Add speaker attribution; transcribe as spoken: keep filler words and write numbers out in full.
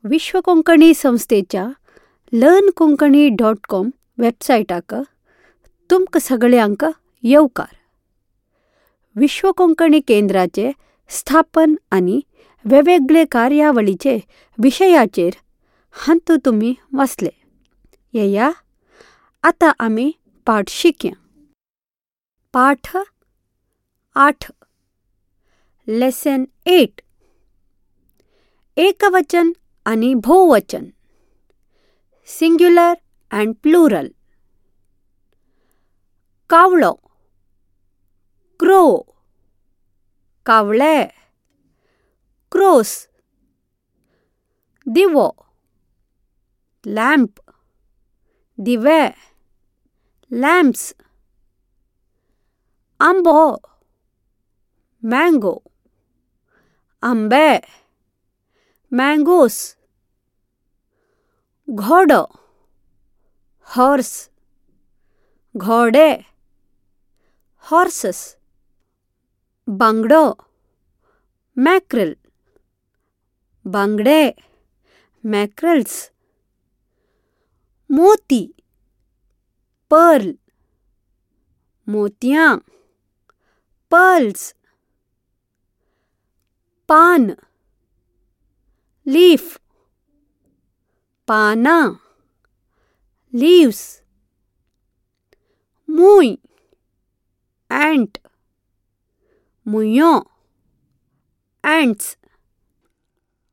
Speaker 1: विश्व कोंकणी संस्थेच्या learn Konkani dot com वेबसायटाक तुमकां सगळ्यांक येवकार. विश्व कोंकणी केंद्राचे स्थापन आनी वेगवेगळे कार्यावळीचे विशयाचेर हातूंत तुमी वाचले. येया आतां आमी पाठ शिकया. पाठ आठ लेसन एट. एकवचन आनी भोववचन. Singular and plural. कावळो, क्रो, कावळे, क्रोस. दिवो, लॅम्प, दिवे, लॅम्प्स. आंबो, मँगो, आंबे, मँगोस. घोडो, हॉर्स, घोडे, हॉर्सेस. बांगडो, मॅक्रल, बांगडे, मॅक्रल्स. मोती, पर्ल, मोतयां, पर्ल्स. पान, लीफ, पानां, लीव्स. मूय, ॲण्ट, मुयो, ॲण्ट्स.